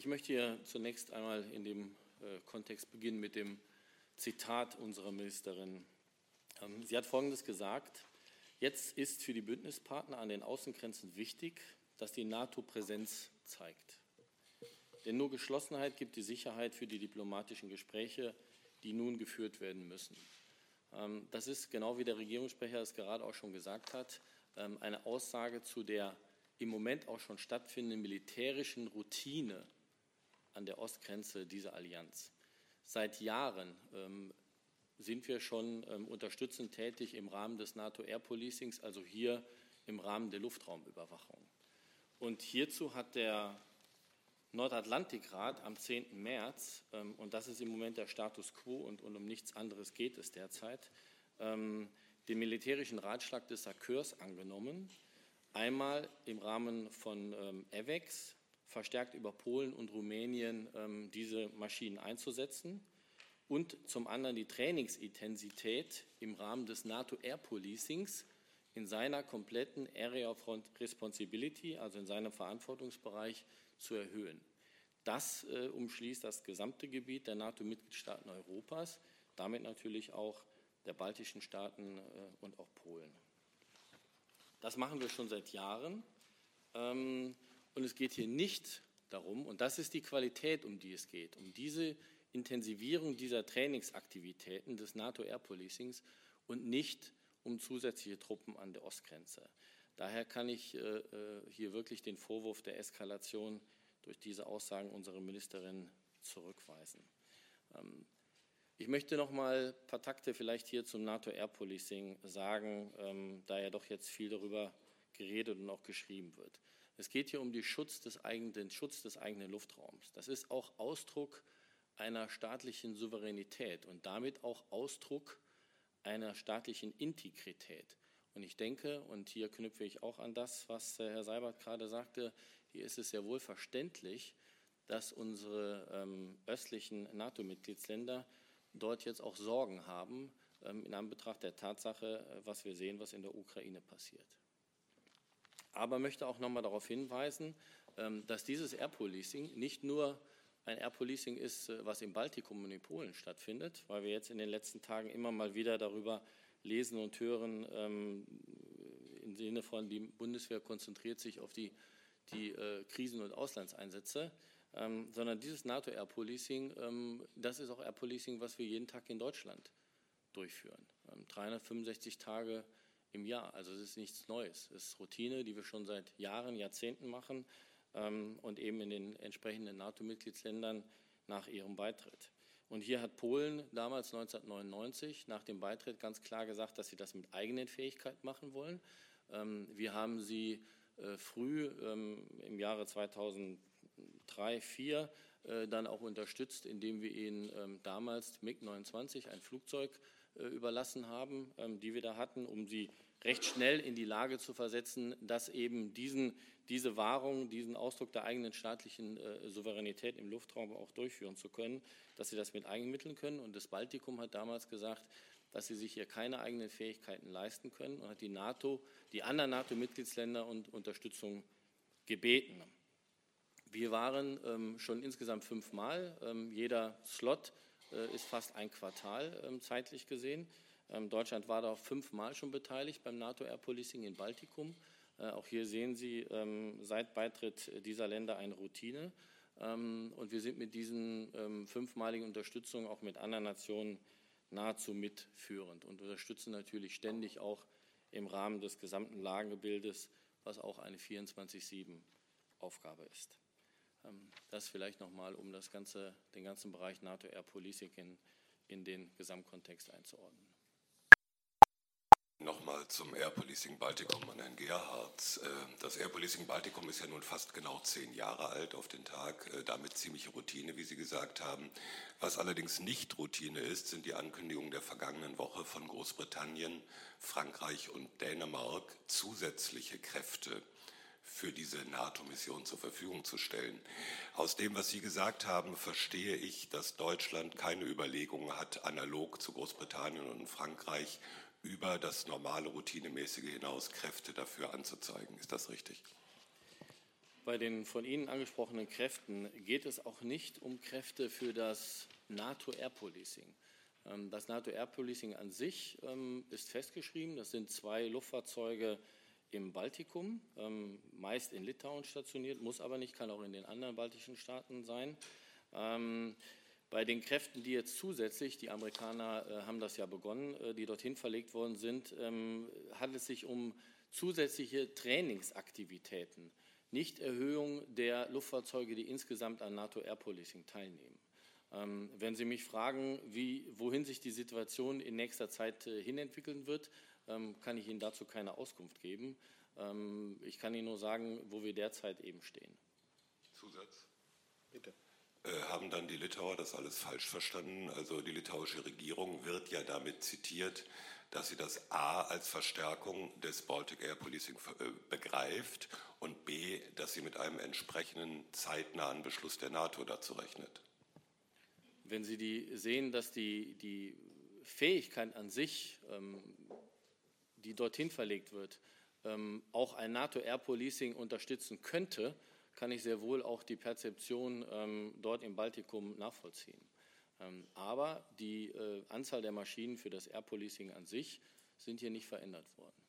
Ich möchte hier zunächst einmal in dem Kontext beginnen mit dem Zitat unserer Ministerin. Sie hat Folgendes gesagt: Jetzt ist für die Bündnispartner an den Außengrenzen wichtig, dass die NATO Präsenz zeigt. Denn nur Geschlossenheit gibt die Sicherheit für die diplomatischen Gespräche, die nun geführt werden müssen. Das ist, genau wie der Regierungssprecher es gerade auch schon gesagt hat, eine Aussage zu der im Moment auch schon stattfindenden militärischen Routine an der Ostgrenze dieser Allianz. Seit Jahren sind wir schon unterstützend tätig im Rahmen des NATO Air Policings, also hier im Rahmen der Luftraumüberwachung. Und hierzu hat der Nordatlantikrat am 10. März, und das ist im Moment der Status quo und um nichts anderes geht es derzeit, den militärischen Ratschlag des SACEUR angenommen, einmal im Rahmen von AWACS, verstärkt über Polen und Rumänien diese Maschinen einzusetzen, und zum anderen die Trainingsintensität im Rahmen des NATO Air Policings in seiner kompletten Area of Responsibility, also in seinem Verantwortungsbereich, zu erhöhen. Das umschließt das gesamte Gebiet der NATO-Mitgliedstaaten Europas, damit natürlich auch der baltischen Staaten und auch Polen. Das machen wir schon seit Jahren. Und es geht hier nicht darum, und das ist die Qualität, um die es geht, um diese Intensivierung dieser Trainingsaktivitäten des NATO Air Policings und nicht um zusätzliche Truppen an der Ostgrenze. Daher kann ich hier wirklich den Vorwurf der Eskalation durch diese Aussagen unserer Ministerin zurückweisen. Ich möchte noch mal ein paar Takte vielleicht hier zum NATO Air Policing sagen, da ja doch jetzt viel darüber geredet und auch geschrieben wird. Es geht hier um den Schutz des eigenen Luftraums. Das ist auch Ausdruck einer staatlichen Souveränität und damit auch Ausdruck einer staatlichen Integrität. Und ich denke, und hier knüpfe ich auch an das, was Herr Seibert gerade sagte, hier ist es sehr wohl verständlich, dass unsere östlichen NATO-Mitgliedsländer dort jetzt auch Sorgen haben, in Anbetracht der Tatsache, was wir sehen, was in der Ukraine passiert. Aber möchte auch noch mal darauf hinweisen, dass dieses Air Policing nicht nur ein Air Policing ist, was im Baltikum und in Polen stattfindet, weil wir jetzt in den letzten Tagen immer mal wieder darüber lesen und hören, im Sinne von, die Bundeswehr konzentriert sich auf die Krisen- und Auslandseinsätze, sondern dieses NATO Air Policing, das ist auch Air Policing, was wir jeden Tag in Deutschland durchführen. 365 Tage im Jahr, also es ist nichts Neues. Es ist Routine, die wir schon seit Jahren, Jahrzehnten machen und eben in den entsprechenden NATO-Mitgliedsländern nach ihrem Beitritt. Und hier hat Polen damals 1999 nach dem Beitritt ganz klar gesagt, dass sie das mit eigenen Fähigkeiten machen wollen. Wir haben sie früh im Jahre 2003, 2004 dann auch unterstützt, indem wir ihnen damals MiG-29, ein Flugzeug, überlassen haben, die wir da hatten, um sie recht schnell in die Lage zu versetzen, dass eben diese Wahrung, diesen Ausdruck der eigenen staatlichen Souveränität im Luftraum auch durchführen zu können, dass sie das mit Eigenmitteln können. Und das Baltikum hat damals gesagt, dass sie sich hier keine eigenen Fähigkeiten leisten können und hat die anderen NATO-Mitgliedsländer um Unterstützung gebeten. Wir waren schon insgesamt 5 Mal. Jeder Slot ist fast ein Quartal zeitlich gesehen. Deutschland war da 5 Mal schon beteiligt beim NATO Air Policing in Baltikum. Auch hier sehen Sie seit Beitritt dieser Länder eine Routine. Und wir sind mit diesen 5-maligen Unterstützungen auch mit anderen Nationen nahezu mitführend und unterstützen natürlich ständig auch im Rahmen des gesamten Lagengebildes, was auch eine 24/7-Aufgabe ist. Das vielleicht nochmal, um den ganzen Bereich NATO Air Policing in den Gesamtkontext einzuordnen. Nochmal zum Air Policing Baltikum an Herrn Gerhardt. Das Air Policing Baltikum ist ja nun fast genau 10 Jahre alt auf den Tag, damit ziemliche Routine, wie Sie gesagt haben. Was allerdings nicht Routine ist, sind die Ankündigungen der vergangenen Woche von Großbritannien, Frankreich und Dänemark, zusätzliche Kräfte für diese NATO-Mission zur Verfügung zu stellen. Aus dem, was Sie gesagt haben, verstehe ich, dass Deutschland keine Überlegungen hat, analog zu Großbritannien und Frankreich über das normale, routinemäßige hinaus Kräfte dafür anzuzeigen. Ist das richtig? Bei den von Ihnen angesprochenen Kräften geht es auch nicht um Kräfte für das NATO Air Policing. Das NATO Air Policing an sich ist festgeschrieben. Das sind 2 Luftfahrzeuge im Baltikum, meist in Litauen stationiert, muss aber nicht, kann auch in den anderen baltischen Staaten sein. Bei den Kräften, die jetzt zusätzlich, die Amerikaner haben das ja begonnen, die dorthin verlegt worden sind, handelt es sich um zusätzliche Trainingsaktivitäten, nicht Erhöhung der Luftfahrzeuge, die insgesamt an NATO Air Policing teilnehmen. Wenn Sie mich fragen, wohin sich die Situation in nächster Zeit hinentwickeln wird, kann ich Ihnen dazu keine Auskunft geben. Ich kann Ihnen nur sagen, wo wir derzeit eben stehen. Zusatz? Bitte. Haben dann die Litauer das alles falsch verstanden? Also die litauische Regierung wird ja damit zitiert, dass sie das A als Verstärkung des Baltic Air Policing begreift und B, dass sie mit einem entsprechenden zeitnahen Beschluss der NATO dazu rechnet. Wenn Sie sehen, dass die Fähigkeit an sich, die dorthin verlegt wird, auch ein NATO Air Policing unterstützen könnte, kann ich sehr wohl auch die Perzeption dort im Baltikum nachvollziehen. Aber die Anzahl der Maschinen für das Air Policing an sich sind hier nicht verändert worden.